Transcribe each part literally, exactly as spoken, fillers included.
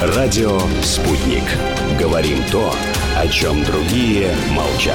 Радио «Спутник». Говорим то, о чем другие молчат.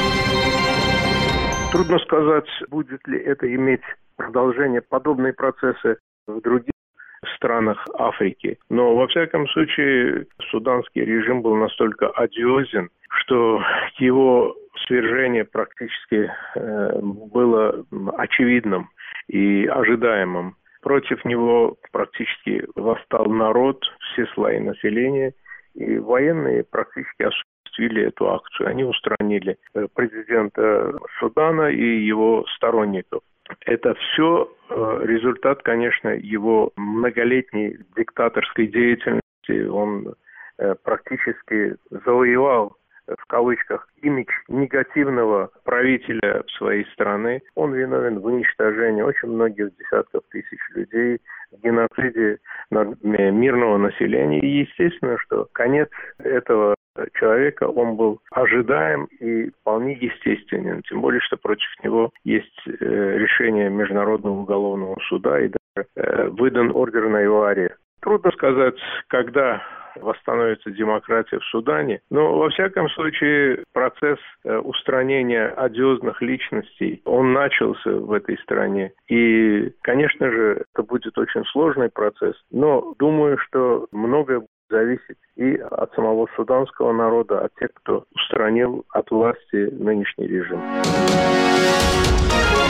Трудно сказать, будет ли это иметь продолжение, подобные процессы в других странах Африки. Но, во всяком случае, суданский режим был настолько одиозен, что его свержение практически э, было очевидным и ожидаемым. Против него практически восстал народ, все слои населения, и военные практически осуществили эту акцию. Они устранили президента Судана и его сторонников. Это все результат, конечно, его многолетней диктаторской деятельности. Он практически завоевал, в кавычках, имидж негативного правителя своей страны. Он виновен в уничтожении очень многих десятков тысяч людей, в геноциде мирного населения. И естественно, что конец этого человека, он был ожидаем и вполне естественен. Тем более, что против него есть решение Международного уголовного суда и даже выдан ордер на его арест. Трудно сказать, когда восстановится демократия в Судане, но, во всяком случае, процесс устранения одиозных личностей, он начался в этой стране. И, конечно же, это будет очень сложный процесс, но думаю, что многое будет зависеть и от самого суданского народа, от тех, кто устранил от власти нынешний режим.